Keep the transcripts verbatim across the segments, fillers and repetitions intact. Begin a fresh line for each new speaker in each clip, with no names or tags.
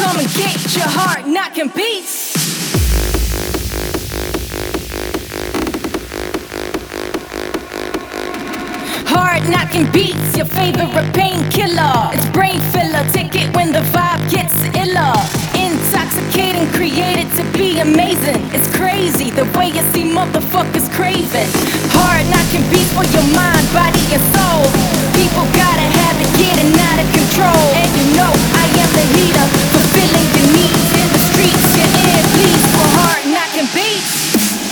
Come and get your heart knocking beats. Hard knocking beats, your favorite painkiller. It's brain filler, take it when the vibe gets iller. Intoxicating, created to be amazing. It's crazy the way you see motherfuckers craving. Hard knocking beats for your mind, body and soul. People gotta have it getting out of control. And you know I am the leader, fulfilling your needs in the streets. Your ear bleeds for hard knocking beats.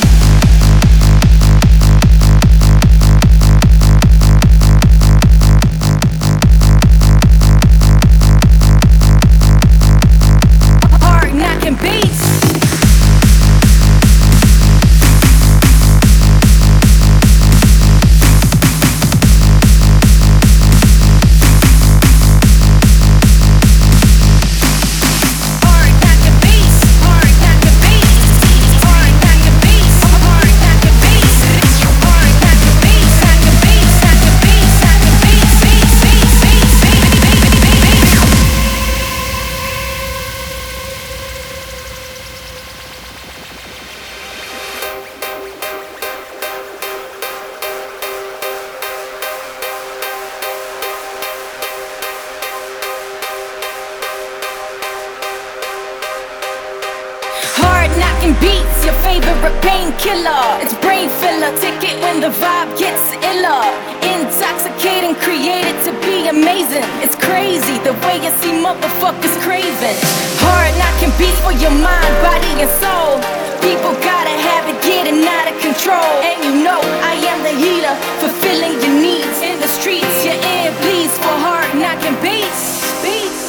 Knocking beats, your favorite painkiller. It's brain filler, take it when the vibe gets iller. Intoxicating, created to be amazing. It's crazy the way you see motherfuckers craving. Hard knocking beats for your mind, body and soul. People gotta have it getting out of control. And you know I am the healer, fulfilling your needs in the streets. Your ear bleeds for hard knocking beats. Beats.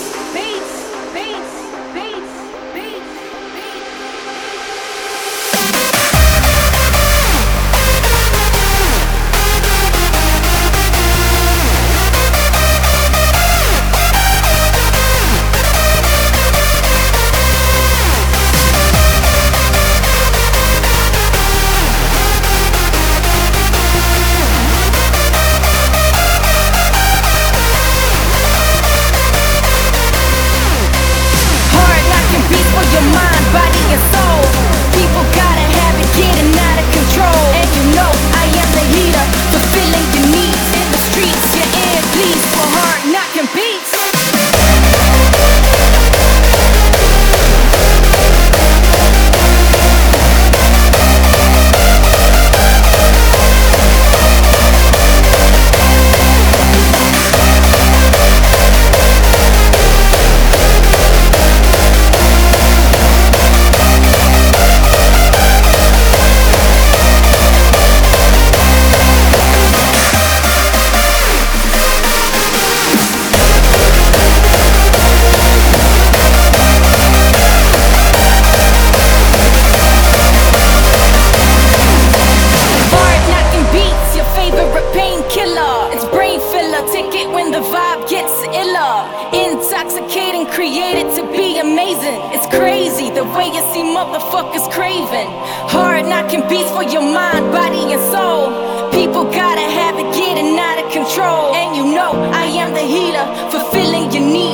Your mind, body and soul. People gotta have it getting out of control. And you know I am the leader, fulfilling your needs in the streets. Your ear bleeds for hard knocking beats. Intoxicating, created to be amazing. It's crazy the way you see motherfuckers craving. Hard knocking beats for your mind, body and soul. People gotta have it getting out of control. And you know I am the healer, fulfilling your needs.